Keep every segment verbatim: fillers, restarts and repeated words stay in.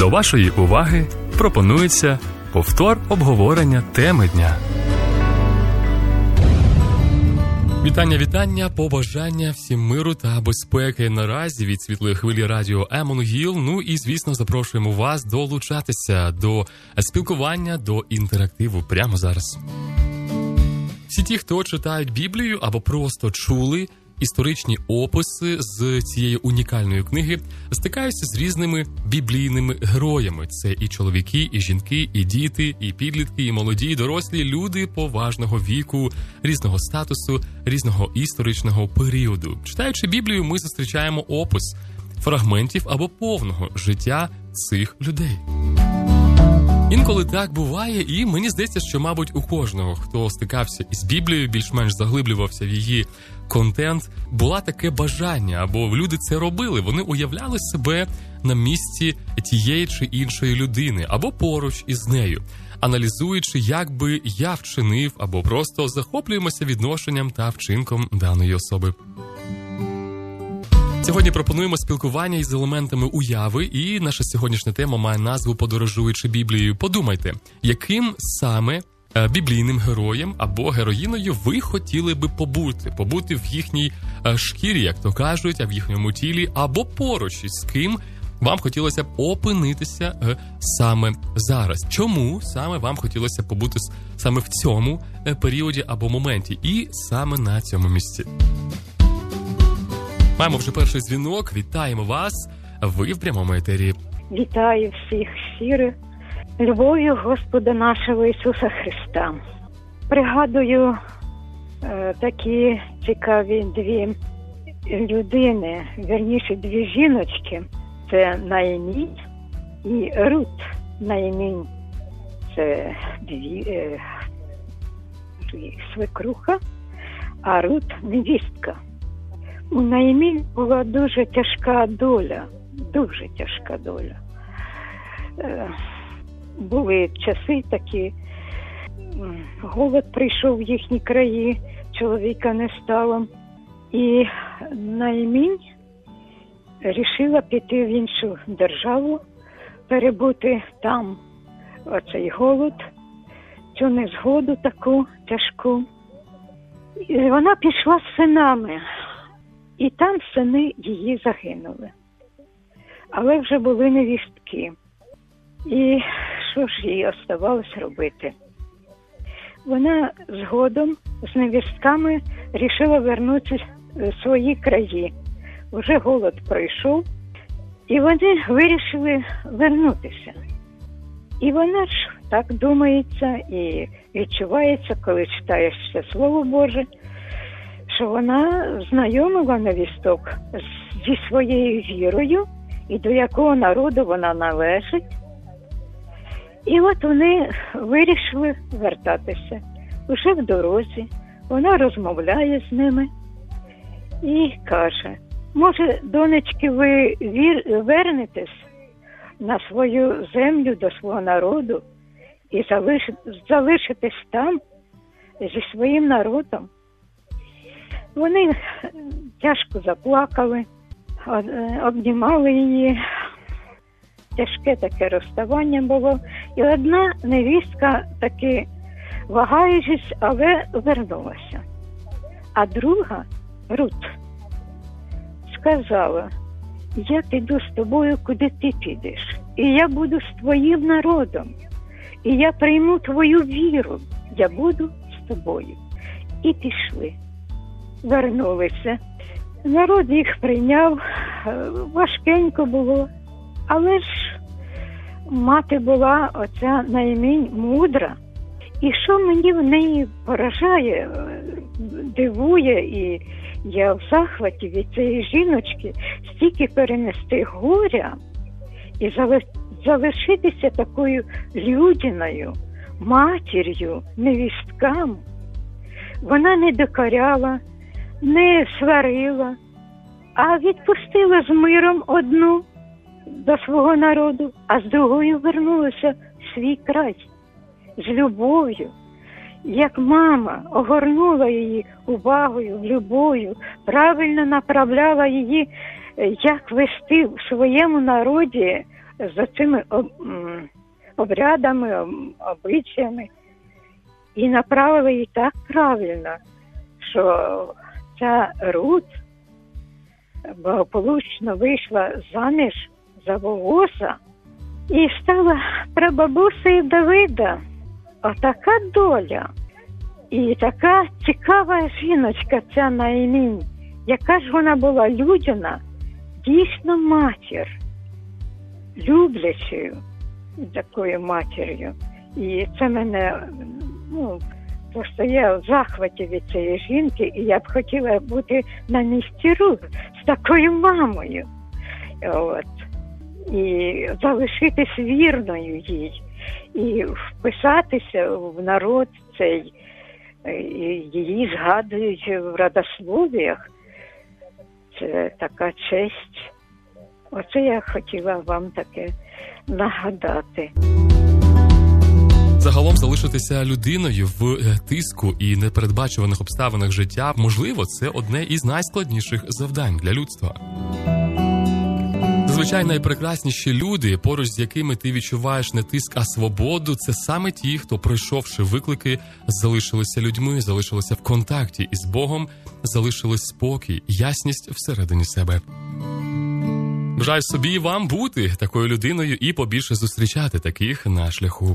До вашої уваги пропонується повтор обговорення теми дня. Вітання, вітання, побажання всім миру та безпеки наразі від світлої хвилі радіо Еммануїл. Ну і, звісно, запрошуємо вас долучатися до спілкування, до інтерактиву прямо зараз. Всі ті, хто читають Біблію або просто чули історичні описи з цієї унікальної книги, стикаються з різними біблійними героями. Це і чоловіки, і жінки, і діти, і підлітки, і молоді, і дорослі люди поважного віку, різного статусу, різного історичного періоду. Читаючи Біблію, ми зустрічаємо опис фрагментів або повного життя цих людей. Інколи так буває, і мені здається, що, мабуть, у кожного, хто стикався із Біблією, більш-менш заглиблювався в її контент, було таке бажання, або люди це робили, вони уявляли себе на місці тієї чи іншої людини, або поруч із нею, аналізуючи, як би я вчинив, або просто захоплюємося відношенням та вчинком даної особи. Сьогодні пропонуємо спілкування із елементами уяви, і наша сьогоднішня тема має назву «Подорожуючи Біблією». Подумайте, яким саме біблійним героєм або героїною ви хотіли би побути? Побути в їхній шкірі, як то кажуть, а в їхньому тілі, або поруч із ким вам хотілося б опинитися саме зараз. Чому саме вам хотілося б побути саме в цьому періоді або моменті, і саме на цьому місці? Маємо вже перший дзвінок. Вітаємо вас. Ви в прямому етері. Вітаю всіх щиро любов'ю Господа нашого Ісуса Христа. Пригадую е, такі цікаві дві людини, вірніше дві жіночки. Це Наємінь і Рут. Наємінь – це дві, е, свекруха, а Рут – невістка. У Наємінь була дуже тяжка доля, дуже тяжка доля. Е, були часи такі, голод прийшов в їхні краї, чоловіка не стало. І Наємінь рішила піти в іншу державу, перебути там оцей голод, цю незгоду таку тяжку. І вона пішла з синами. І там сини її загинули. Але вже були невістки. І що ж їй оставалось робити? Вона згодом з невістками рішила вернутися в свої краї. Вже голод пройшов, і вони вирішили вернутися. І вона ж так думається і відчувається, коли читаєш це Слово Боже, що вона знайомила невісток зі своєю вірою і до якого народу вона належить. І от вони вирішили вертатися. Уже в дорозі вона розмовляє з ними і каже: може, донечки, ви вір... вернетесь на свою землю, до свого народу і залиш... залишитесь там зі своїм народом? Вони тяжко заплакали, обнімали її. Тяжке таке розставання було. І одна невістка таки, вагаючись, але вернулася. А друга, Рут, сказала: я піду з тобою, куди ти підеш. І я буду з твоїм народом. І я прийму твою віру. Я буду з тобою. І пішли. Вернулися. Народ їх прийняв, важкенько було. Але ж мати була оця Наємінь мудра. І що мені в неї поражає, дивує, і я в захваті від цієї жіночки, стільки перенести горя і залишитися такою людяною, матір'ю, невісткам. Вона не докоряла, не сварила, а відпустила з миром одну до свого народу, а з другою вернулася в свій край з любов'ю. Як мама огорнула її увагою, любов'ю, правильно направляла її, як вести в своєму народі за цими обрядами, обичаями. І направили її так правильно, що ця Рут благополучно вийшла заміж за Вооза і стала прабабусею Давида. Отака доля. І така цікава жіночка ця Наїмінь. Яка ж вона була людяна, дійсно матір, люблячою такою матір'ю. І це мене, ну, просто я в захваті від цієї жінки, і я б хотіла бути на місці Рут з такою мамою. От. І залишитись вірною їй. І вписатися в народ цей, і її згадують в родослов'ях. Це така честь. Оце я хотіла вам таке нагадати. Загалом залишитися людиною в тиску і непередбачуваних обставинах життя, можливо, це одне із найскладніших завдань для людства. Зазвичай найпрекрасніші люди, поруч з якими ти відчуваєш не тиск, а свободу, це саме ті, хто, пройшовши виклики, залишилися людьми, залишилися в контакті із Богом, залишились спокій, ясність всередині себе. Бажаю собі і вам бути такою людиною і побільше зустрічати таких на шляху.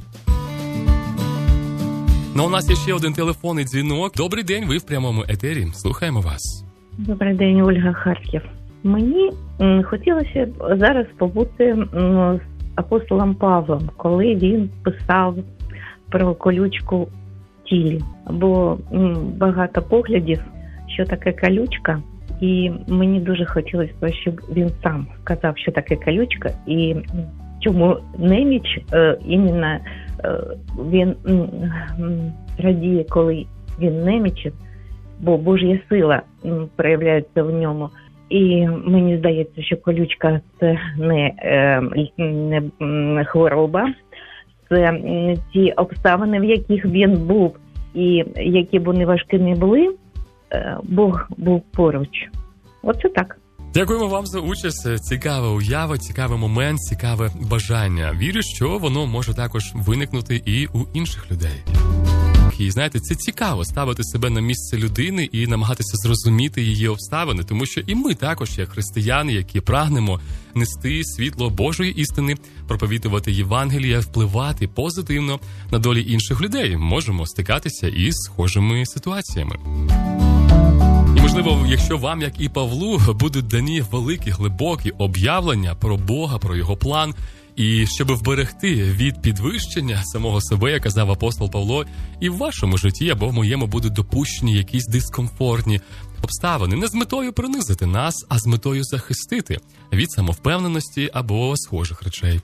Ну, у нас є ще один телефонний дзвінок. Добрий день, ви в прямому етері. Слухаємо вас. Добрий день, Ольга, Харків. Мені м, хотілося б зараз побути м, з апостолом Павлом, коли він писав про колючку в тілі. Бо м, багато поглядів, що таке колючка, і мені дуже хотілося б, щоб він сам сказав, що таке колючка, і чому неміч е, іменно е, він м, м, радіє, коли він немічен, бо Божя сила м, проявляється в ньому. І мені здається, що колючка – це не, е, не хвороба, це ті обставини, в яких він був, і які б вони важкими були, е, Бог був поруч. Оце так. Дякуємо вам за участь. Цікава уява, цікавий момент, цікаве бажання. Вірю, що воно може також виникнути і у інших людей. І, знаєте, це цікаво ставити себе на місце людини і намагатися зрозуміти її обставини, тому що і ми також, як християни, які прагнемо нести світло Божої істини, проповідувати Євангелія, впливати позитивно на долі інших людей, можемо стикатися із схожими ситуаціями. І, можливо, якщо вам, як і Павлу, будуть дані великі, глибокі об'явлення про Бога, про його план, і щоб вберегти від підвищення самого себе, як казав апостол Павло, і в вашому житті або в моєму будуть допущені якісь дискомфортні обставини, не з метою принизити нас, а з метою захистити від самовпевненості або схожих речей.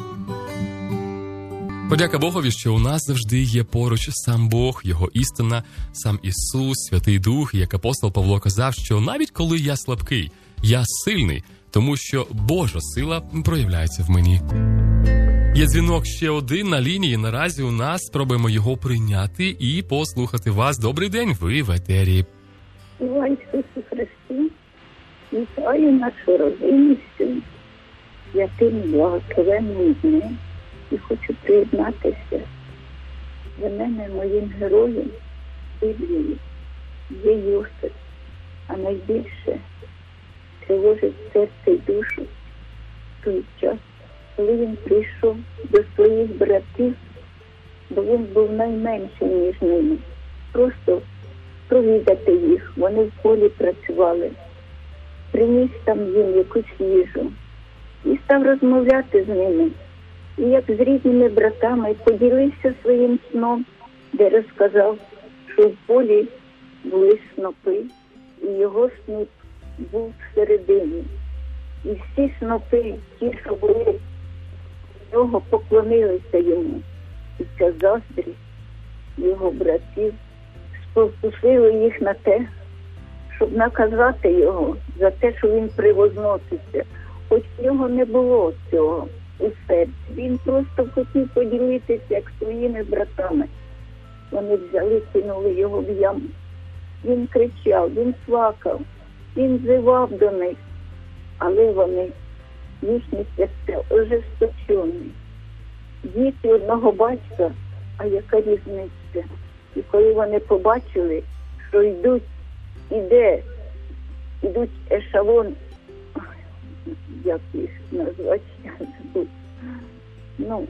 Подяка Богові, що у нас завжди є поруч сам Бог, Його істина, сам Ісус, Святий Дух. І як апостол Павло казав, що навіть коли я слабкий, я сильний, тому що Божа сила проявляється в мені. Є дзвінок ще один на лінії. Наразі у нас спробуємо його прийняти і послухати вас. Добрий день, ви в етері. Слава Ісусу Христу, вітаю нашу родину святим благословенним днем і хочу приєднатися до мене моїм героєм Біблії є Йосип, а найбільше тривожить серце і душу в той час, коли він прийшов до своїх братів, бо він був найменший між ними. Просто провідати їх, вони в полі працювали, приніс там їм якусь їжу і став розмовляти з ними. І як з рідними братами поділився своїм сном, де розказав, що в полі були снопи, і його снип був всередині. І всі снопи, ті, що були в нього, поклонилися йому. І ця заздрість його братів спокусила їх на те, щоб наказати його за те, що він привозноситься. Хоч в нього не було цього у серці. Він просто хотів поділитися, як своїми братами. Вони взяли, кинули його в яму. Він кричав, він плакав, він взивав до них. Але вони їхні серця ожесточені. Діти одного батька, а яка різниця? І коли вони побачили, що йдуть, іде, йдуть ешелон, як їх назвати, ну,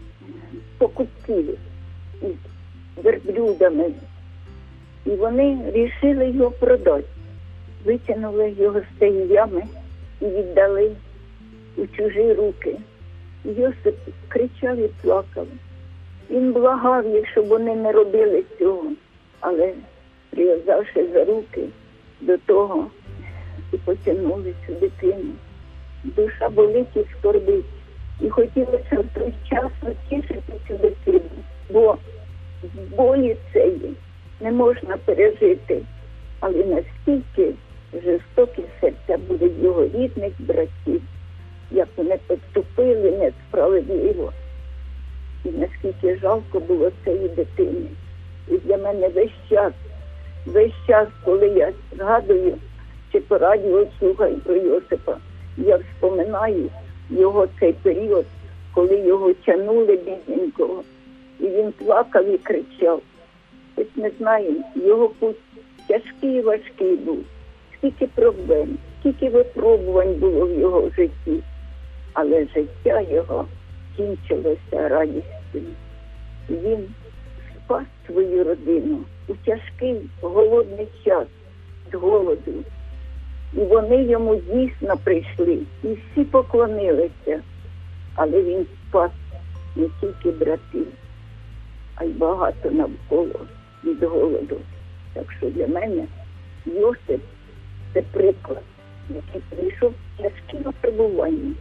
покупців із верблюдами. І вони вирішили його продати. Витягнули його з цієї ями і віддали у чужі руки. Йосип кричав і плакав. Він благав їх, щоб вони не робили цього, але прив'язавши за руки до того і потягнули цю дитину. Душа болить і скорбить. І хотілося в той час утішити цю дитину, бо в болі цієї не можна пережити, але наскільки жорстокі серця будуть його рідних братів, як вони підступили несправедливо. І наскільки жалко було цієї дитини. І для мене весь час, весь час, коли я згадую, чи по радіо слухаю про Йосипа, я вспоминаю його цей період, коли його тянули бідненького. І він плакав і кричав. Ось ми знаємо, його путь тяжкий і важкий був. Скільки проблем, скільки випробувань було в його житті. Але життя його кінчилося радістю. Він спас свою родину у тяжкий, голодний час з голоду. І вони йому дійсно прийшли, і всі поклонилися. Але він спас не тільки братів, а й багато навколо від голоду. Так що для мене Йосип – це приклад, який прийшов в тяжкі випробування.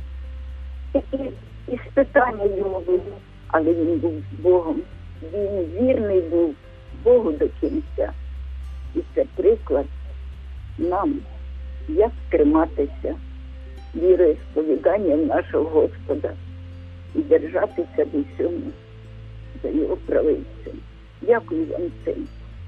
Такі іспитання його були, але він був з Богом. Він вірний був Богу до кінця. І це приклад нам, як триматися віроісповіданням нашого Господа і держатися до всьому за його правицю. Дякую вам цим.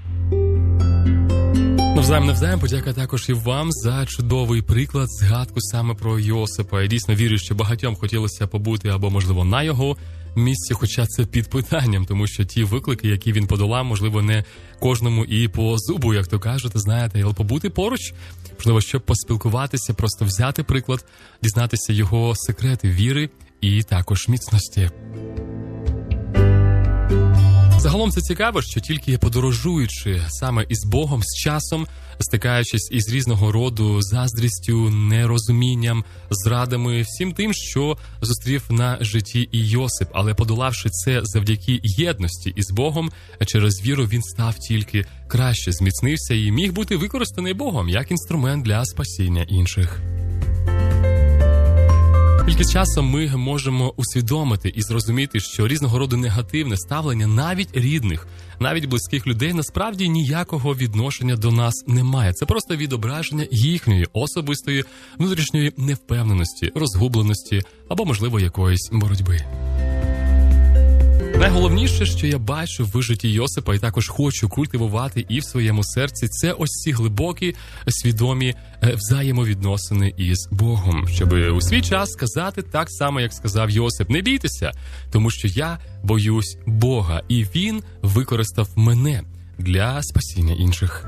Навзаєм, навзаєм, подяка також і вам за чудовий приклад, згадку саме про Йосипа. Я дійсно вірю, що багатьом хотілося побути або, можливо, на його місці, хоча це під питанням, тому що ті виклики, які він подолав, можливо, не кожному і по зубу, як то кажете, знаєте, але побути поруч, можливо, щоб поспілкуватися, просто взяти приклад, дізнатися його секрети віри і також міцності. Загалом це цікаво, що тільки подорожуючи саме із Богом, з часом, стикаючись із різного роду заздрістю, нерозумінням, зрадами, всім тим, що зустрів на житті і Йосип, але подолавши це завдяки єдності із Богом, через віру він став тільки краще, зміцнився і міг бути використаний Богом як інструмент для спасіння інших. Тільки з часом ми можемо усвідомити і зрозуміти, що різного роду негативне ставлення навіть рідних, навіть близьких людей насправді ніякого відношення до нас немає. Це просто відображення їхньої особистої внутрішньої невпевненості, розгубленості або, можливо, якоїсь боротьби. Найголовніше, що я бачу в житті Йосипа і також хочу культивувати і в своєму серці, це ось ці глибокі, свідомі взаємовідносини із Богом. Щоб у свій час сказати так само, як сказав Йосип: не бійтеся, тому що я боюсь Бога, і Він використав мене для спасіння інших.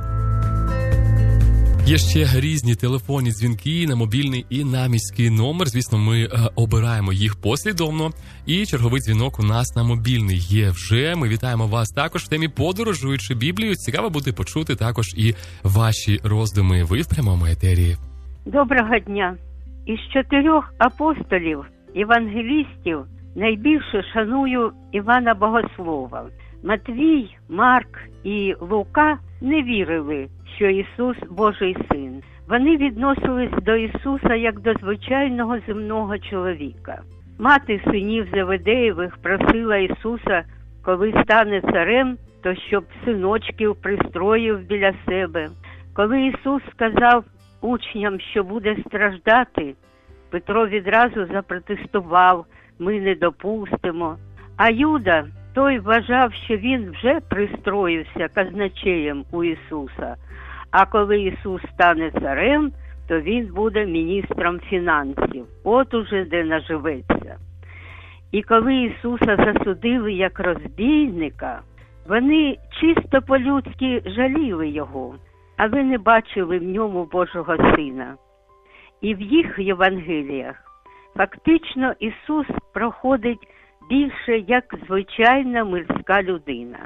Є ще різні телефонні дзвінки на мобільний і на міський номер. Звісно, ми е, обираємо їх послідовно. І черговий дзвінок у нас на мобільний є вже. Ми вітаємо вас також в темі «Подорожуючи Біблію». Цікаво буде почути також і ваші роздуми. Ви в прямому етері. Доброго дня. Із чотирьох апостолів, євангелістів, найбільше шаную Івана Богослова. Матвій, Марк і Лука не вірили, що Ісус – Божий Син. Вони відносились до Ісуса як до звичайного земного чоловіка. Мати синів Зеведеєвих просила Ісуса, коли стане царем, то щоб синочків пристроїв біля себе. Коли Ісус сказав учням, що буде страждати, Петро відразу запротестував: «Ми не допустимо». А Юда, той вважав, що він вже пристроївся казначеєм у Ісуса. А коли Ісус стане царем, то він буде міністром фінансів. От уже де наживеться. І коли Ісуса засудили як розбійника, вони чисто по-людськи жаліли його, але не бачили в ньому Божого Сина. І в їх Євангеліях фактично Ісус проходить більше як звичайна мирська людина.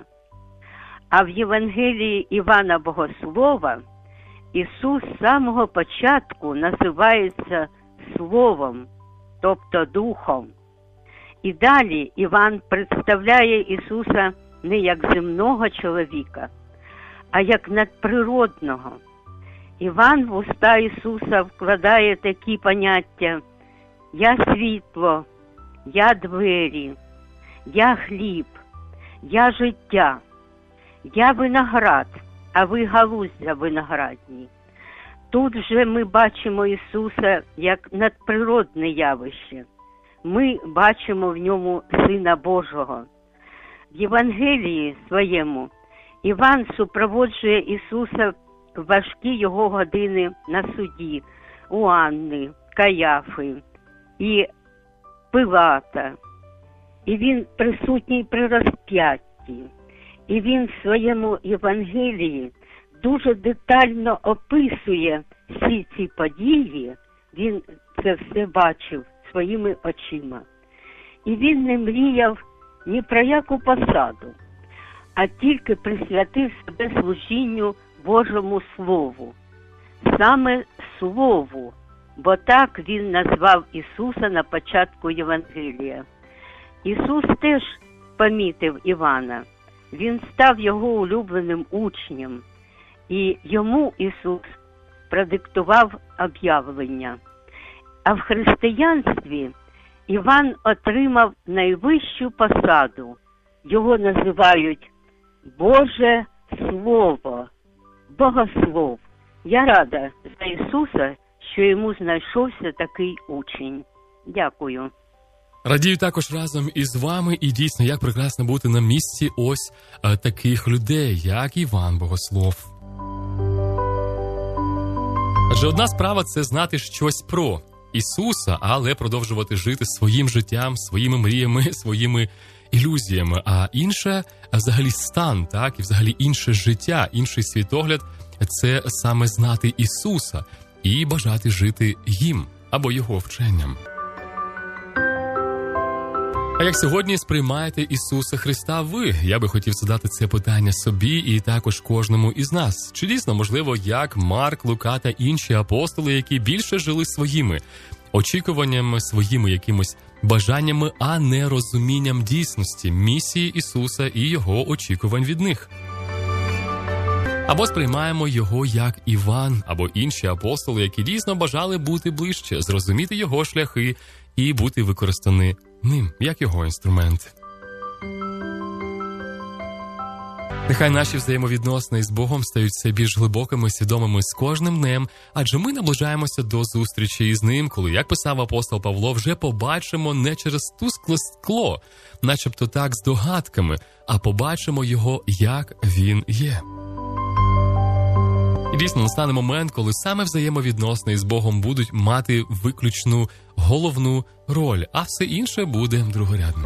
А в Євангелії Івана Богослова Ісус з самого початку називається Словом, тобто Духом. І далі Іван представляє Ісуса не як земного чоловіка, а як надприродного. Іван в уста Ісуса вкладає такі поняття: «Я світло», «Я двері», «Я хліб», «Я життя», «Я виноград», а ви галуздя виноградні. Тут же ми бачимо Ісуса як надприродне явище. Ми бачимо в ньому Сина Божого. В Євангелії своєму Іван супроводжує Ісуса в важкі його години на суді у Анни, Каяфи і Пилата. І він присутній при розп'ятті. І він в своєму Євангелії дуже детально описує всі ці події. Він це все бачив своїми очима. І він не мріяв ні про яку посаду, а тільки присвятив себе служінню Божому Слову. Саме Слову, бо так він назвав Ісуса на початку Євангелія. Ісус теж помітив Івана. Він став його улюбленим учнем, і йому Ісус продиктував об'явлення. А в християнстві Іван отримав найвищу посаду. Його називають Боже Слово, Богослов. Я рада за Ісуса, що йому знайшовся такий учень. Дякую. Радію також разом із вами, і дійсно, як прекрасно бути на місці ось а, таких людей, як Іван Богослов. Адже одна справа – це знати щось про Ісуса, але продовжувати жити своїм життям, своїми мріями, своїми ілюзіями. А інше – взагалі стан, так, і взагалі інше життя, інший світогляд – це саме знати Ісуса і бажати жити їм або Його вченням. А як сьогодні сприймаєте Ісуса Христа ви? Я би хотів задати це питання собі і також кожному із нас. Чи дійсно, можливо, як Марк, Лука та інші апостоли, які більше жили своїми очікуваннями, своїми якимось бажаннями, а не розумінням дійсності, місії Ісуса і Його очікувань від них? Або сприймаємо Його як Іван, або інші апостоли, які дійсно бажали бути ближче, зрозуміти Його шляхи і бути використані ним, як Його інструмент. Нехай наші взаємовідносини з Богом стають все більш глибокими, свідомими з кожним днем, адже ми наближаємося до зустрічі із Ним, коли, як писав апостол Павло, вже побачимо не через тускле скло, начебто так з догадками, а побачимо Його, як Він є. І дійсно настане момент, коли саме взаємовідносини з Богом будуть мати виключну головну роль, а все інше буде другорядним.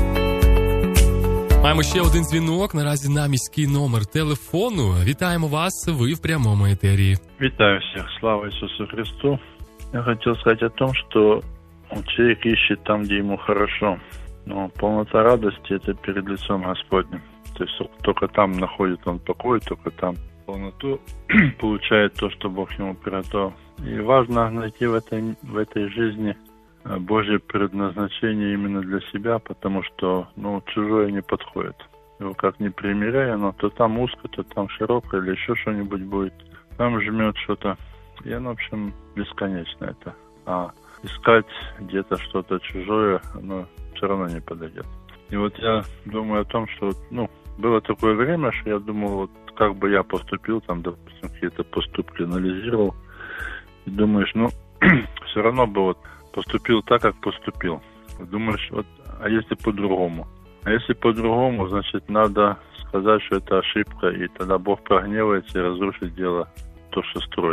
Маємо ще один дзвінок, наразі на міський номер телефону. Вітаємо вас, ви в прямому етері. Вітаю всіх, слава Ісусу Христу. Я хотів сказати о том, что человек ищет там, где ему хорошо. Но полнота радости – это перед лицом Господним. То есть только там находит он покой, только там полноту получает то, что Бог ему приготовил. И важно найти в этой, в этой жизни Божье предназначение именно для себя, потому что ну, чужое не подходит. Его как ни примеряя, но то там узко, то там широко или еще что-нибудь будет. Там жмет что-то. И оно, в общем, бесконечно это. А искать где-то что-то чужое, оно все равно не подойдет. И вот я думаю о том, что, ну, было такое время, что я думал, вот как бы я поступил, там, допустим, какие-то поступки анализировал, и думаешь, ну, все равно бы вот поступил так, как поступил. Думаешь, вот, а если по-другому? А если по-другому, значит, надо сказать, что это ошибка, и тогда Бог прогневается и разрушит дело, то, что строишь.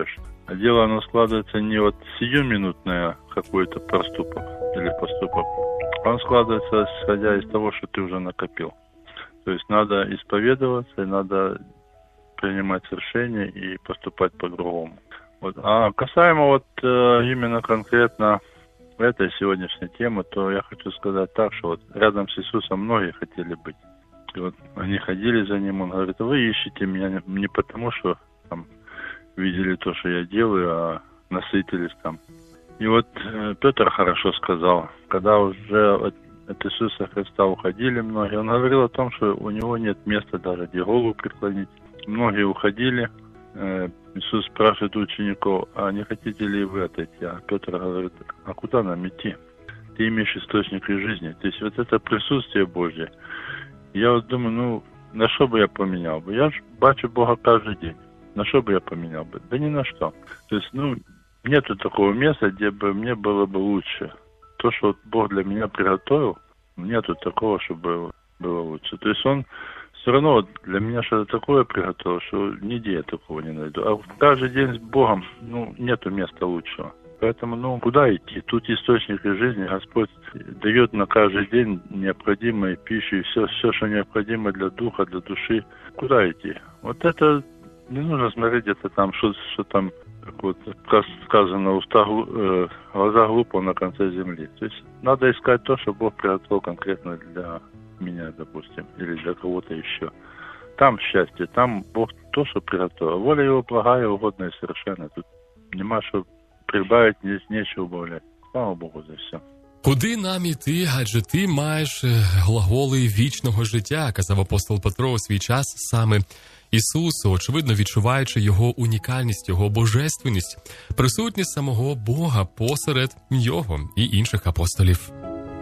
А дело, оно складывается не вот сиюминутное какой-то проступок или поступок, а он складывается, исходя из того, что ты уже накопил. То есть надо исповедоваться, и надо принимать решения и поступать по-другому. Вот. А касаемо вот э, именно конкретно этой сегодняшней темы, то я хочу сказать так, что вот рядом с Иисусом многие хотели быть. И вот они ходили за Ним, Он говорит: вы ищете меня не потому, что там видели то, что я делаю, а насытились там. И вот э, Петр хорошо сказал, когда уже от, от Иисуса Христа уходили многие, он говорил о том, что у него нет места даже, где голову преклонить. Многие уходили. Э, Иисус спрашивает у учеников: а не хотите ли вы отойти? А Петр говорит: а куда нам идти? Ты имеешь источник и жизни. То есть вот это присутствие Божье. Я вот думаю, ну, на что бы я поменял бы? Я же бачу Бога каждый день. На что бы я поменял бы? Да ни на что. То есть, ну, нету такого места, где бы мне было бы лучше. То, что вот Бог для меня приготовил, нету такого, чтобы было лучше. То есть Он все равно вот для меня что-то такое приготовил, что нигде я такого не найду. А каждый день с Богом, ну, нету места лучшего. Поэтому, ну, куда идти? Тут источник и жизни. Господь дает на каждый день необходимые пищу и все, все, что необходимо для духа, для души. Куда идти? Вот это не нужно смотреть где-то там, что, что там, как вот сказано, уста, э, глаза глупого на конце земли. То есть надо искать то, что Бог приготовил конкретно для меня, допустим, или для кого-то еще. Там счастье, там Бог то, что приготовил. Воля Его благая, угодная и совершенная. Тут нема что прибавить, здесь нечего убавлять. Слава Богу за все. Куди нам іти, адже ти маєш глаголи вічного життя, казав апостол Петро у свій час саме Ісусу, очевидно відчуваючи його унікальність, його божественність, присутність самого Бога посеред його і інших апостолів.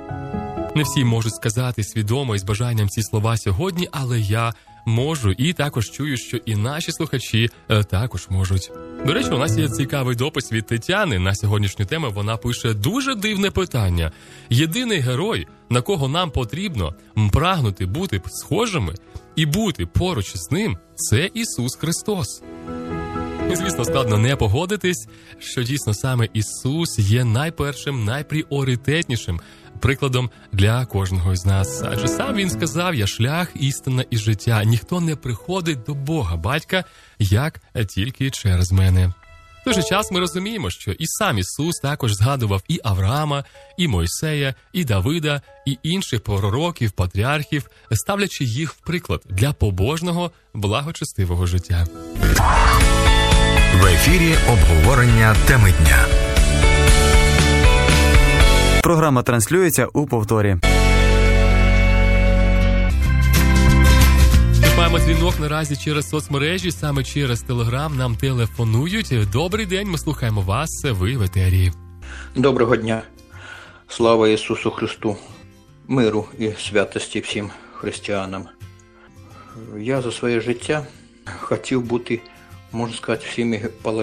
Не всі можуть сказати свідомо і з бажанням ці слова сьогодні, але я можу і також чую, що і наші слухачі також можуть. До речі, у нас є цікавий допис від Тетяни на сьогоднішню тему. Вона пише: дуже дивне питання. Єдиний герой, на кого нам потрібно прагнути бути схожими і бути поруч з ним, це Ісус Христос. І, звісно, складно не погодитись, що дійсно саме Ісус є найпершим, найпріоритетнішим прикладом для кожного з нас. Адже сам Він сказав: «Я шлях, істина і життя. Ніхто не приходить до Бога, Батька, як тільки через мене». В той же час ми розуміємо, що і сам Ісус також згадував і Авраама, і Мойсея, і Давида, і інших пророків, патріархів, ставлячи їх в приклад для побожного, благочестивого життя. В ефірі обговорення теми дня. Програма транслюється у повторі. Маємо дзвінок наразі через соцмережі, саме через Телеграм нам телефонують. Добрий день, ми слухаємо вас, ви в етері. Доброго дня. Слава Ісусу Христу. Миру і святості всім християнам. Я за своє життя хотів бути, можна сказати, всіми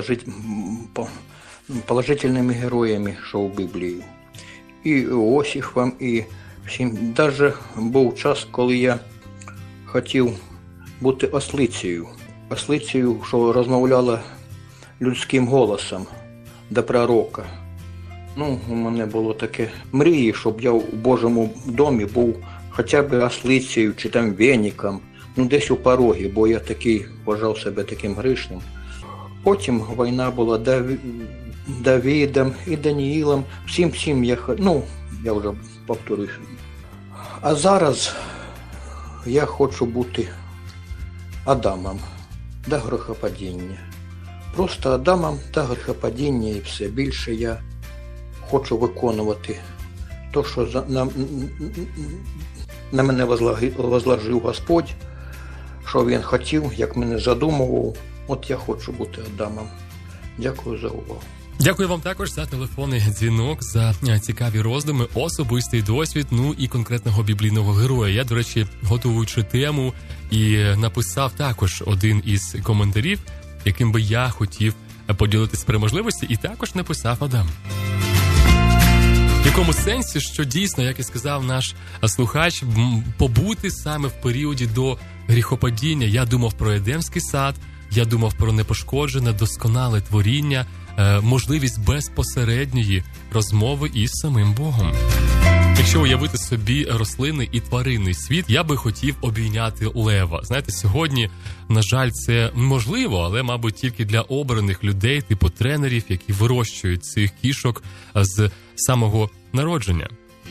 положительними героями, що у Біблії. І Іосифом, і всім. Даже був час, коли я хотів бути ослицею. Ослицею, що розмовляла людським голосом до пророка. Ну, у мене було таке мрії, щоб я у Божому домі був хоча б ослицею чи там веником, ну десь у порогі, бо я такий, вважав себе таким грішним. Потім війна була Даві... Давідом і Даніїлом, всім-всім я, ну, я вже повторюсь. А зараз я хочу бути Адамом до грехопадіння. Просто Адамом до грехопадіння і все. Більше я хочу виконувати те, що на, на мене возложив Господь, що Він хотів, як мене задумував. От я хочу бути Адамом. Дякую за увагу. Дякую вам також за телефонний дзвінок, за цікаві роздуми, особистий досвід, ну і конкретного біблійного героя. Я, до речі, готуючи тему, і написав також один із коментарів, яким би я хотів поділитися при можливості, і також написав Адам. В якому сенсі, що дійсно, як і сказав наш слухач, побути саме в періоді до гріхопадіння. Я думав про Едемський сад, я думав про непошкоджене, досконале творіння, можливість безпосередньої розмови із самим Богом. Якщо уявити собі рослинний і тваринний світ, я би хотів обійняти лева. Знаєте, сьогодні, на жаль, це можливо, але, мабуть, тільки для обраних людей, типу тренерів, які вирощують цих кішок з самого народження.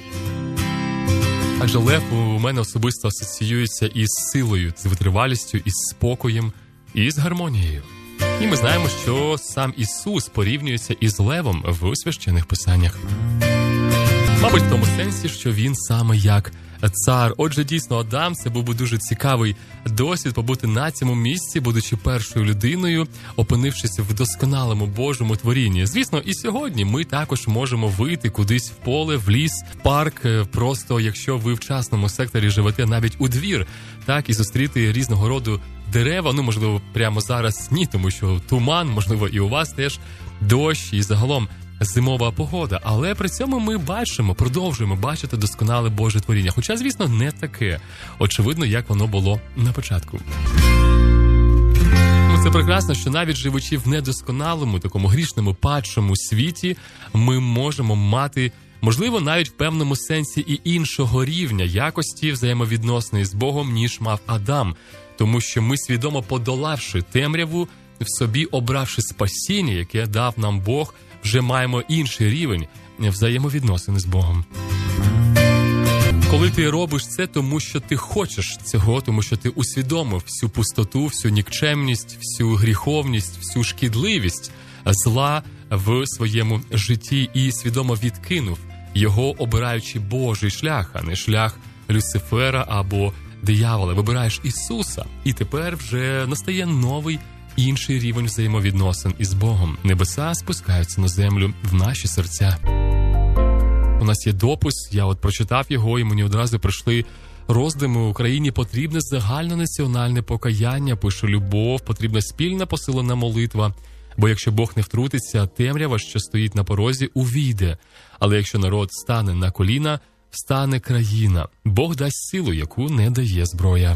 Адже лев у мене особисто асоціюється із силою, з витривалістю, із спокоєм і з гармонією. І ми знаємо, що сам Ісус порівнюється із левом в священних писаннях. Мабуть, в тому сенсі, що він саме як цар. Отже, дійсно, Адам, це був би дуже цікавий досвід побути на цьому місці, будучи першою людиною, опинившись в досконалому Божому творінні. Звісно, і сьогодні ми також можемо вийти кудись в поле, в ліс, в парк, просто якщо ви в частному секторі живете навіть у двір, так, і зустріти різного роду дерева, ну, можливо, прямо зараз ні, тому що туман, можливо, і у вас теж дощ, і загалом зимова погода, але при цьому ми бачимо, продовжуємо бачити досконале Боже творіння. Хоча, звісно, не таке, очевидно, як воно було на початку. Ну, це прекрасно, що навіть живучи в недосконалому, такому грішному, падшому світі, ми можемо мати, можливо, навіть в певному сенсі і іншого рівня якості взаємовідносної з Богом, ніж мав Адам. Тому що ми, свідомо подолавши темряву, в собі обравши спасіння, яке дав нам Бог, вже маємо інший рівень взаємовідносини з Богом. Коли ти робиш це, тому що ти хочеш цього, тому що ти усвідомив всю пустоту, всю нікчемність, всю гріховність, всю шкідливість зла в своєму житті і свідомо відкинув його, обираючи Божий шлях, а не шлях Люцифера або диявола. Вибираєш Ісуса, і тепер вже настає новий, інший рівень взаємовідносин із Богом. Небеса спускаються на землю в наші серця. У нас є допис, я от прочитав його, і мені одразу прийшли роздуми: Україні потрібне загальнонаціональне покаяння, пише Любов, потрібна спільна посилена молитва, бо якщо Бог не втрутиться, темрява, що стоїть на порозі, увійде. Але якщо народ стане на коліна, встане країна. Бог дасть силу, яку не дає зброя.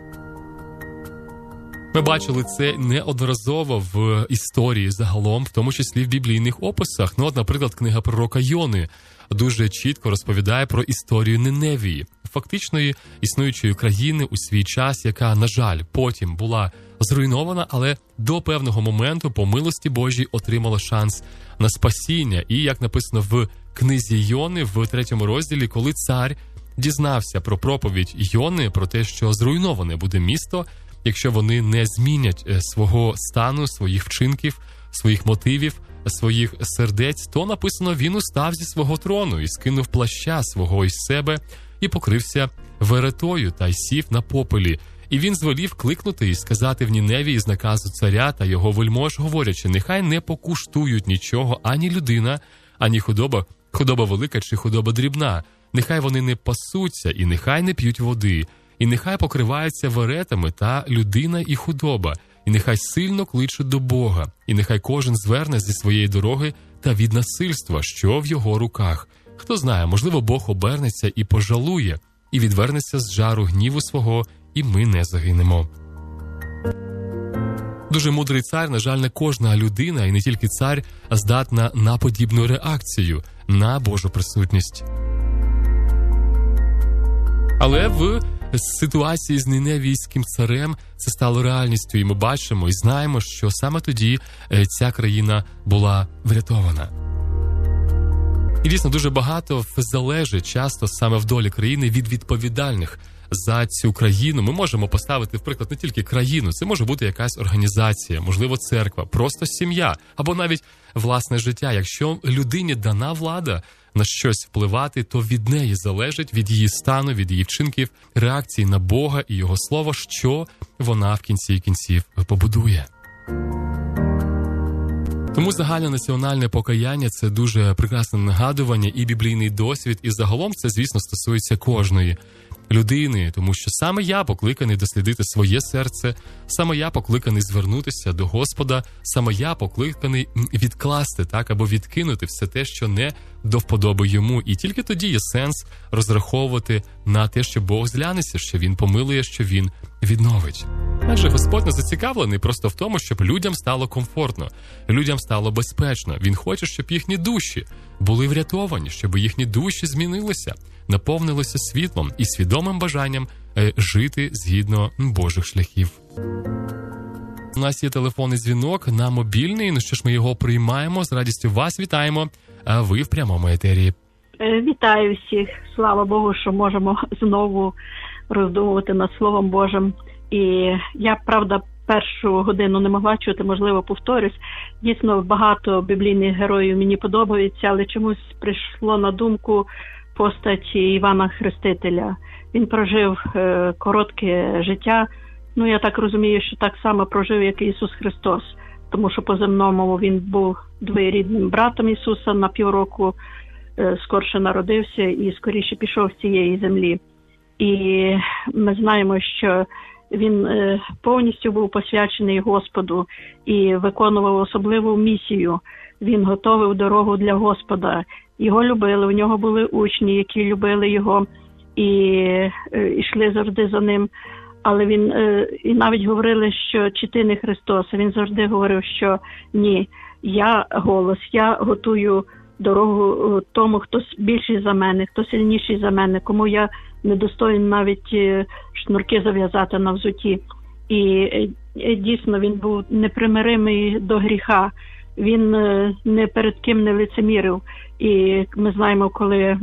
Ми бачили це неодноразово в історії загалом, в тому числі в біблійних описах. Ну, от, наприклад, книга пророка Йони дуже чітко розповідає про історію Ниневії, фактичної існуючої країни у свій час, яка, на жаль, потім була зруйнована, але до певного моменту по милості Божій отримала шанс на спасіння. І, як написано в книзі Йони, в третьому розділі, коли цар дізнався про проповідь Йони, про те, що зруйноване буде місто, якщо вони не змінять свого стану, своїх вчинків, своїх мотивів, своїх сердець, то написано, він устав зі свого трону і скинув плаща свого із себе і покрився веретою та й сів на попелі. І він звелів кликнути і сказати в Ніневії з наказу царя та його вельмож, говорячи: нехай не покуштують нічого ані людина, ані худоба, худоба велика чи худоба дрібна, нехай вони не пасуться і нехай не п'ють води, і нехай покриваються веретами та людина і худоба, і нехай сильно кличуть до Бога, і нехай кожен зверне зі своєї дороги та від насильства, що в його руках. Хто знає, можливо, Бог обернеться і пожалує, і відвернеться з жару гніву свого, і ми не загинемо. Дуже мудрий цар, на жаль, не кожна людина, і не тільки цар, здатна на подібну реакцію, на Божу присутність. Але в ситуації з ниневійським царем це стало реальністю, і ми бачимо і знаємо, що саме тоді ця країна була врятована. І дійсно дуже багато залежить часто саме в долі країни від відповідальних за цю країну. Ми можемо поставити, в приклад, не тільки країну, це може бути якась організація, можливо, церква, просто сім'я, або навіть власне життя. Якщо людині дана влада на щось впливати, то від неї залежить, від її стану, від її вчинків, реакції на Бога і Його Слово, що вона в кінці кінців побудує. Тому загальнонаціональне покаяння – це дуже прекрасне нагадування і біблійний досвід, і загалом це, звісно, стосується кожної людини, тому що саме я покликаний дослідити своє серце, саме я покликаний звернутися до Господа, саме я покликаний відкласти, так, або відкинути все те, що не до вподоби йому. І тільки тоді є сенс розраховувати на те, що Бог зглянеться, що Він помилує, що Він відновить. Адже Господь не зацікавлений просто в тому, щоб людям стало комфортно, людям стало безпечно. Він хоче, щоб їхні душі були врятовані, щоб їхні душі змінилися, наповнилися світлом і свідомим бажанням е, жити згідно Божих шляхів. У нас є телефонний дзвінок на мобільний, ну що ж, ми його приймаємо, з радістю вас вітаємо, а ви в прямому етері. Вітаю всіх, слава Богу, що можемо знову роздумувати над Словом Божим. І я, правда, першу годину не могла чути, можливо, повторюсь. Дійсно, багато біблійних героїв мені подобаються, але чомусь прийшло на думку постать Івана Хрестителя. Він прожив е, коротке життя. Ну, я так розумію, що так само прожив, як і Ісус Христос. Тому що по-земному він був двоюрідним братом Ісуса, на півроку е, скорше народився і скоріше пішов з цієї землі. І ми знаємо, що він е, повністю був посвячений Господу і виконував особливу місію. Він готовив дорогу для Господа. Його любили, у нього були учні, які любили його і е, йшли завжди за ним. Але він, е, і навіть говорили, що чи ти не Христос, він завжди говорив, що ні, я голос, я готую дорогу тому, хто більший за мене, хто сильніший за мене, кому я недостоїн навіть шнурки зав'язати на взуті. І дійсно він був непримиримий до гріха, він не перед ким не лицемірив. І ми знаємо, коли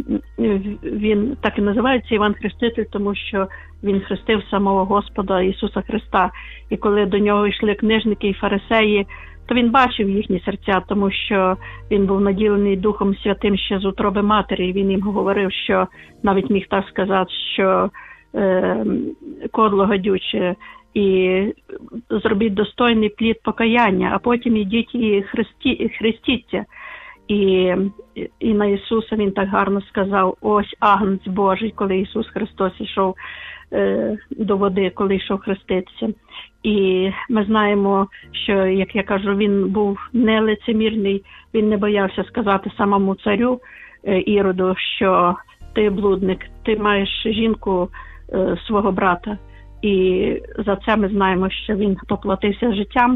він так і називається Іван Хреститель, тому що він хрестив самого Господа Ісуса Христа. І коли до нього йшли книжники і фарисеї, то він бачив їхні серця, тому що він був наділений Духом Святим ще з утроби матері. І він їм говорив, що навіть міг так сказати, що е, кодло гадюче, і зробіть достойний плід покаяння, а потім ідіть і хресті, хрестіться. І, і на Ісуса він так гарно сказав, ось Агнець Божий, коли Ісус Христос йшов е, до води, коли йшов хреститися. І ми знаємо, що, як я кажу, він був не лицемірний, він не боявся сказати самому царю е, Іроду, що ти блудник, ти маєш жінку е, свого брата. І за це ми знаємо, що він поплатився життям,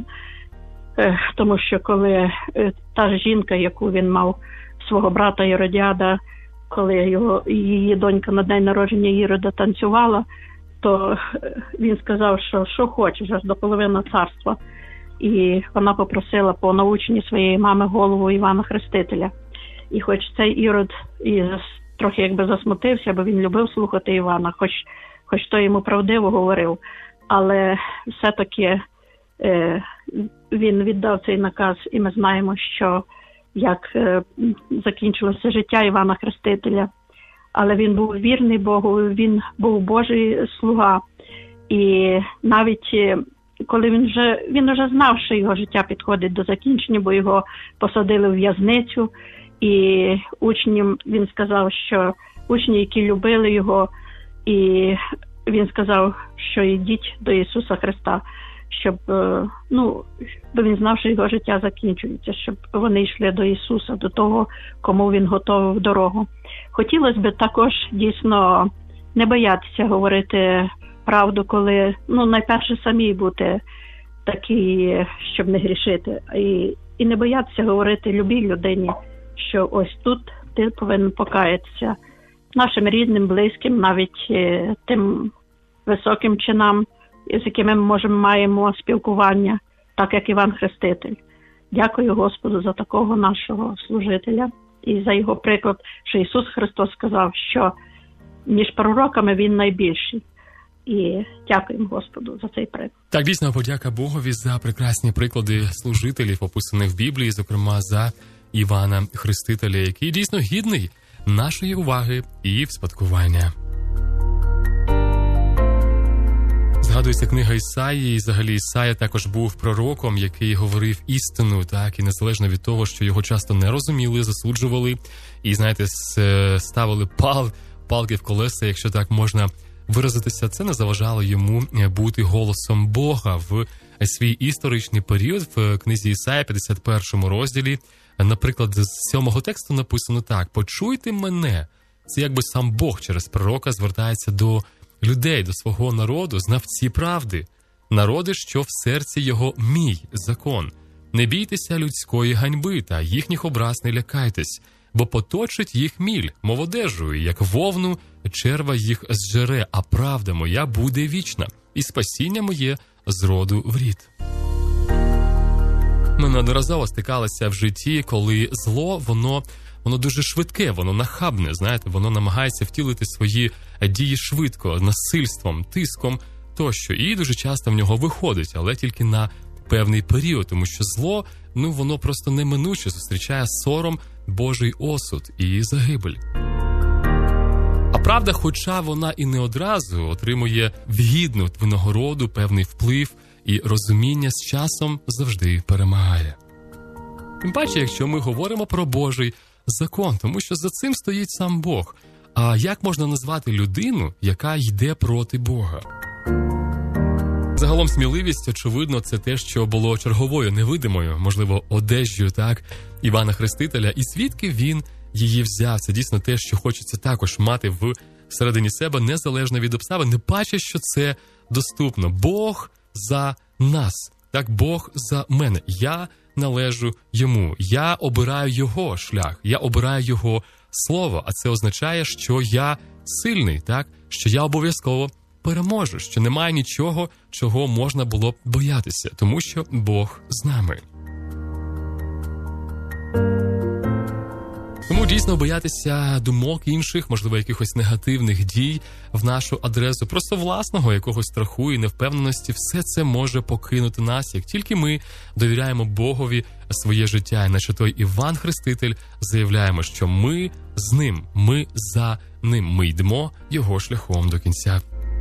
е, тому що коли е, та жінка, яку він мав, свого брата Іродіада, коли його, її донька на день народження Ірода танцювала, то він сказав, що що хочеш, аж до половини царства. І вона попросила по наученні своєї мами голову Івана Хрестителя. І хоч цей Ірод і трохи якби засмутився, бо він любив слухати Івана, хоч, хоч то йому правдиво говорив, але все-таки е, він віддав цей наказ, і ми знаємо, що як е, закінчилося життя Івана Хрестителя. Але він був вірний Богу, він був Божий слуга. І навіть коли він вже, він вже знав, що його життя підходить до закінчення, бо його посадили в в'язницю, і учням він сказав, що учні, які любили його, і він сказав, що йдіть до Ісуса Христа, щоб, ну, бо він знав, що його життя закінчується, щоб вони йшли до Ісуса, до того, кому він готовив дорогу. Хотілося б також дійсно не боятися говорити правду, коли, ну, найперше самі бути такі, щоб не грішити, і, і не боятися говорити любій людині, що ось тут ти повинен покаятися нашим рідним, близьким, навіть тим високим чинам, з якими ми можемо маємо спілкування, так як Іван Хреститель. Дякую Господу за такого нашого служителя і за його приклад, що Ісус Христос сказав, що між пророками Він найбільший. І дякуємо Господу за цей приклад. Так, дійсно, подяка Богові за прекрасні приклади служителів, описаних в Біблії, зокрема за Івана Хрестителя, який дійсно гідний нашої уваги і вспадкування. Згадується книга Ісаї, і взагалі Ісая також був пророком, який говорив істину, так, і незалежно від того, що його часто не розуміли, засуджували, і, знаєте, ставили пал, палки в колеса, якщо так можна виразитися, це не заважало йому бути голосом Бога в свій історичний період. В книзі Ісая, п'ятдесят першому розділі, наприклад, з сьомого тексту написано так: «Почуйте мене». Це якби сам Бог через пророка звертається до людей, до свого народу, знавці правди. народи, що в серці його мій закон. Не бійтеся людської ганьби, та їхніх образ не лякайтесь, бо поточить їх міль, мов одежею, як вовну, черва їх зжере, а правда моя буде вічна, і спасіння моє з роду в рід. Ми неодноразово стикалися в житті, коли зло, воно, воно дуже швидке, воно нахабне, знаєте, воно намагається втілити свої дії швидко, насильством, тиском тощо, і дуже часто в нього виходить, але тільки на певний період, тому що зло, ну, воно просто неминуче зустрічає сором, Божий осуд і загибель. А правда, хоча вона і не одразу отримує вгідну винагороду, певний вплив і розуміння, з часом завжди перемагає. Тим паче, якщо ми говоримо про Божий закон, тому що за цим стоїть сам Бог. А як можна назвати людину, яка йде проти Бога? Загалом сміливість, очевидно, це те, що було черговою невидимою, можливо, одежжю, так, Івана Хрестителя, і звідки він її взяв. Це дійсно те, що хочеться також мати в середині себе, незалежно від обставин, не паче, що це доступно. Бог за нас, так, Бог за мене. Я належу йому, я обираю його шлях, я обираю його слово, а це означає, що я сильний, так, що я обов'язково переможу, що немає нічого, чого можна було б боятися, тому що Бог з нами. Тому дійсно боятися думок інших, можливо, якихось негативних дій в нашу адресу, просто власного якогось страху і невпевненості, все це може покинути нас, як тільки ми довіряємо Богові своє життя. Іначе той Іван Хреститель заявляємо, що ми з ним, ми за ним, ми йдемо його шляхом до кінця.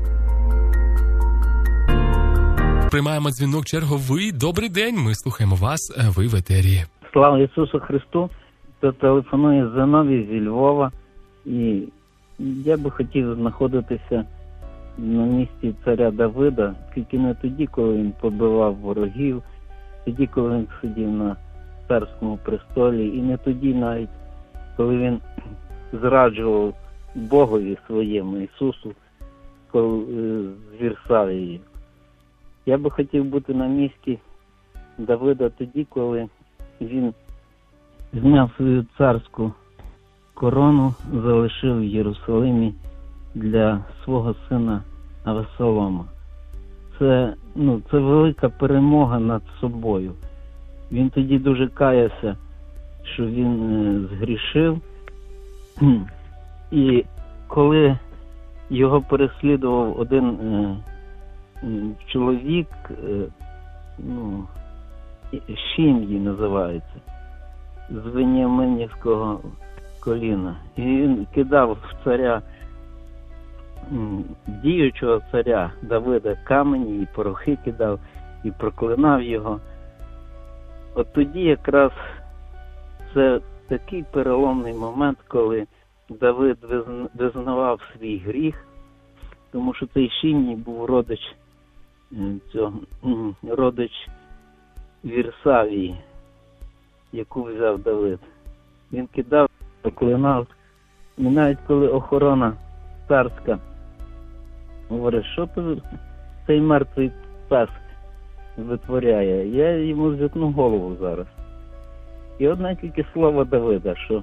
Приймаємо дзвінок черговий. Добрий день, ми слухаємо вас, ви в етері. Слава Ісусу Христу! То телефонує Зиновій зі Львова, і я би хотів знаходитися на місці царя Давида, тільки не тоді, коли він побивав ворогів, тоді, коли він сидів на царському престолі, і не тоді навіть, коли він зраджував Богові своєму Ісусу, коли з Вірсавії. Я би хотів бути на місці Давида тоді, коли він зняв свою царську корону, залишив в Єрусалимі для свого сина Авесолома. Це, ну, це велика перемога над собою. Він тоді дуже каявся, що він е, згрішив. І коли його переслідував один е, чоловік, е, ну, Шім'ї називається, з Веніаминівського коліна. І він кидав в царя, діючого царя Давида, камені і порохи кидав, і проклинав його. От тоді якраз це такий переломний момент, коли Давид визнавав свій гріх, тому що цей Шім'ї був родич, цього, родич Вірсавії, яку взяв Давид. Він кидав, проклинав. І навіть коли охорона царська говорить, що то цей мертвий пес витворяє, я йому зітну голову зараз. І одне тільки слово Давида, що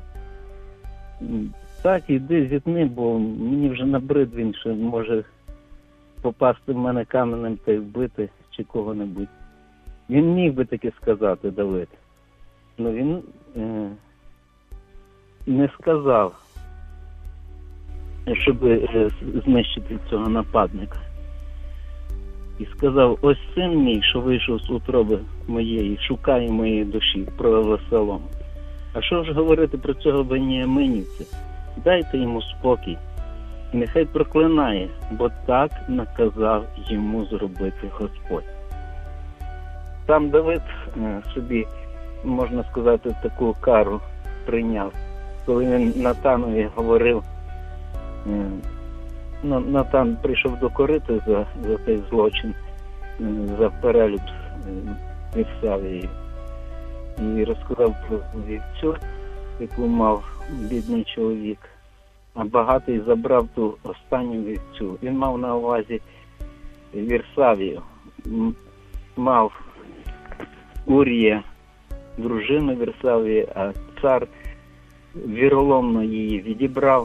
так, іди зітни, бо мені вже набрид він, що може попасти в мене каменем та й вбити чи кого-небудь. Він міг би таки сказати, Давид. Ну він е, не сказав, щоб е, знищити цього нападника. І сказав, ось син мій, що вийшов з утроби моєї, шукає моєї душі, про Авесолома. А що ж говорити про цього Веніаминівця? Дайте йому спокій. І нехай проклинає, бо так наказав йому зробити Господь. Там Давид е, собі, можна сказати, таку кару прийняв. Коли він Натанові говорив, е, Натан прийшов докорити за, за цей злочин, е, за перелюб е, Вірсавії. І розказав про вівцю, яку мав бідний чоловік. А багатий забрав ту останню вівцю. Він мав на увазі Вірсавію, мав Урія дружину Вірсаві, а цар віроломно її відібрав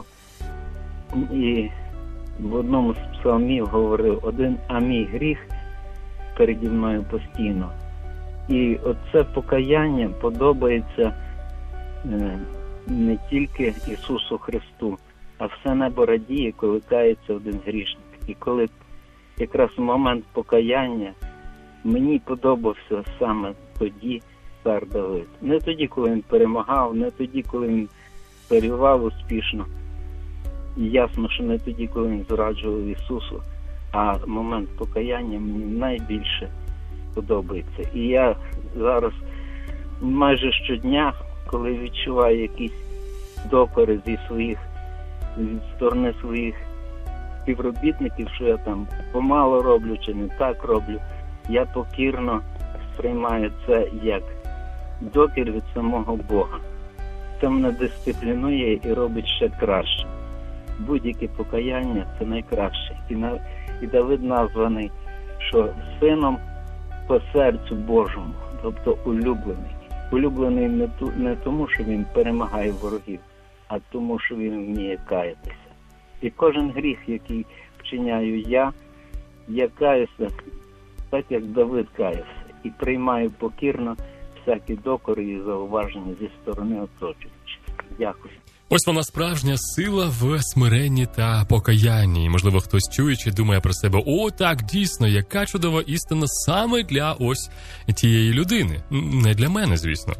і в одному з псалмів говорив: один а мій гріх переді мною постійно. І оце покаяння подобається е, не тільки Ісусу Христу, а все небо радіє, коли кається один грішник. І коли якраз в момент покаяння мені подобався саме тоді цар Давид. Не тоді, коли він перемагав, не тоді, коли він царював успішно. І ясно, що не тоді, коли він зраджував Ісусу, а момент покаяння мені найбільше подобається. І я зараз майже щодня, коли відчуваю якісь докори зі своїх, зі сторони своїх співробітників, що я там помало роблю чи не так роблю, я покірно сприймаю це як докір від самого Бога. Це мене дисциплінує і робить ще краще. Будь-яке покаяння – це найкраще. І, на, і Давид названий, що сином по серцю Божому, тобто улюблений. Улюблений не, ту, не тому, що він перемагає ворогів, а тому, що він вміє каятися. І кожен гріх, який вчиняю я, я каюся так, як Давид каявся, і приймаю покірно всякі докори і зауваження зі сторони оточуючих. Дякую. Ось вона справжня сила в смиренні та покаянні. І, можливо, хтось чуючи, думає про себе: о, так, дійсно, яка чудова істина саме для ось тієї людини. Не для мене, звісно.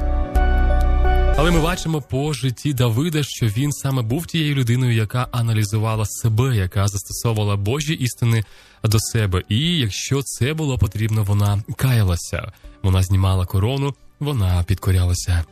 Але ми бачимо по житті Давида, що він саме був тією людиною, яка аналізувала себе, яка застосовувала Божі істини до себе. І якщо це було потрібно, вона каялася. Вона знімала корону, вона підкорялася.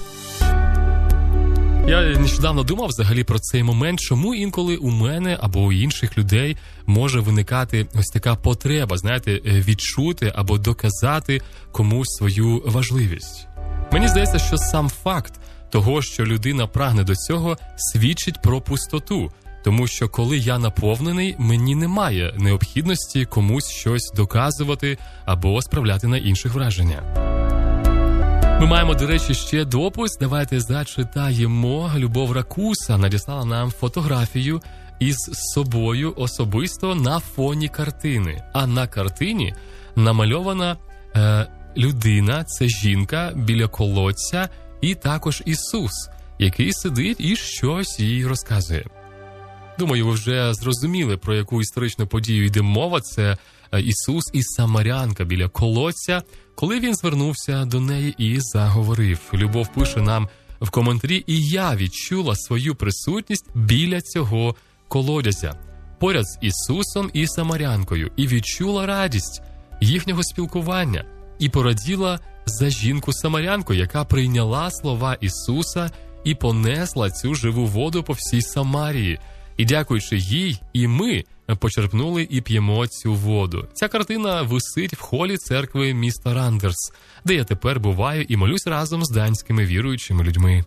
Я нещодавно думав взагалі про цей момент, чому інколи у мене або у інших людей може виникати ось така потреба, знаєте, відчути або доказати комусь свою важливість. Мені здається, що сам факт того, що людина прагне до цього, свідчить про пустоту. Тому що коли я наповнений, мені немає необхідності комусь щось доказувати або справляти на інших враження. Ми маємо, до речі, ще допис. Давайте зачитаємо. Любов Ракуса надіслала нам фотографію із собою особисто на фоні картини. А на картині намальована е, людина, це жінка біля колодця, і також Ісус, який сидить і щось їй розказує. Думаю, ви вже зрозуміли, про яку історичну подію йде мова. Це Ісус і Самарянка біля колодця, коли він звернувся до неї і заговорив. Любов пише нам в коментарі: і я відчула свою присутність біля цього колодязя, поряд з Ісусом і Самарянкою, і відчула радість їхнього спілкування, і пораділа за жінку-самарянку, яка прийняла слова Ісуса і понесла цю живу воду по всій Самарії. І дякуючи їй, і ми почерпнули і п'ємо цю воду. Ця картина висить в холі церкви міста Рандерс, де я тепер буваю і молюсь разом з данськими віруючими людьми.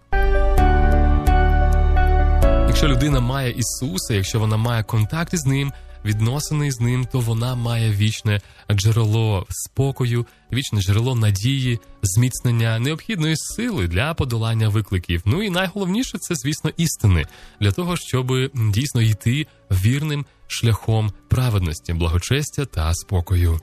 Якщо людина має Ісуса, якщо вона має контакт із Ним, відносини з Ним, то вона має вічне джерело спокою, вічне джерело надії, зміцнення, необхідної сили для подолання викликів. Ну і найголовніше – це, звісно, істини, для того, щоб дійсно йти вірним шляхом праведності, благочестя та спокою.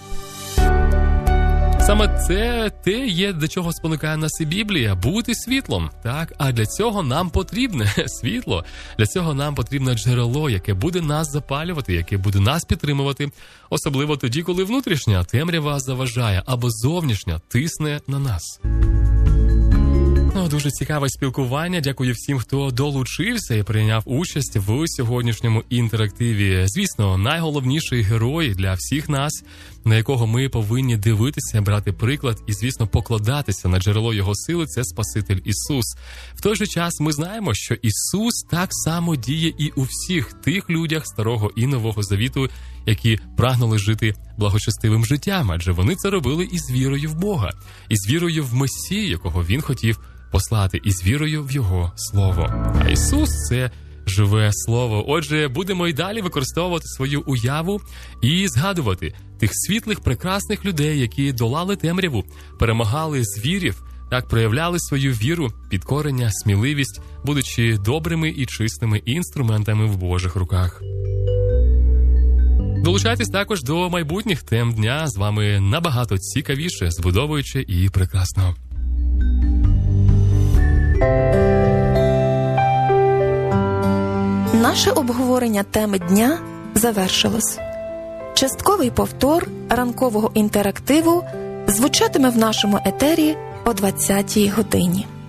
Саме це те є, до чого спонукає нас і Біблія – бути світлом. Так? А для цього нам потрібне світло, для цього нам потрібне джерело, яке буде нас запалювати, яке буде нас підтримувати, особливо тоді, коли внутрішня темрява заважає або зовнішня тисне на нас. Ну, дуже цікаве спілкування. Дякую всім, хто долучився і прийняв участь в сьогоднішньому інтерактиві. Звісно, найголовніший герой для всіх нас, на якого ми повинні дивитися, брати приклад і, звісно, покладатися на джерело його сили – це Спаситель Ісус. В той же час ми знаємо, що Ісус так само діє і у всіх тих людях Старого і Нового Завіту, які прагнули жити благочестивим життям, адже вони це робили із вірою в Бога, із вірою в Месію, якого Він хотів послати, із вірою в Його Слово. А Ісус – це живе слово. Отже, будемо й далі використовувати свою уяву і згадувати тих світлих, прекрасних людей, які долали темряву, перемагали звірів, так проявляли свою віру, підкорення, сміливість, будучи добрими і чистими інструментами в Божих руках. Долучайтесь також до майбутніх тем дня. З вами набагато цікавіше, збудовуюче і прекрасно. Наше обговорення теми дня завершилось. Частковий повтор ранкового інтерактиву звучатиме в нашому етері о двадцятій годині.